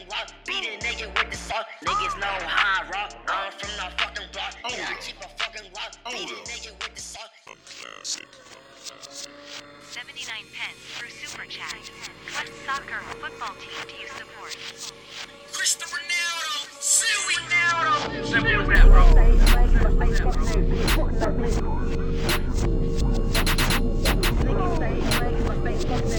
walk. Beat it naked with the salt. Niggas know how I rock. I'm from the fucking block. Yeah, I keep a fucking rock. Beat it naked with the salt. 79 pence through Super Chat. What soccer or football team do you support? Cristiano Ronaldo! See Ronaldo! Simple as that, bro. Niggas say,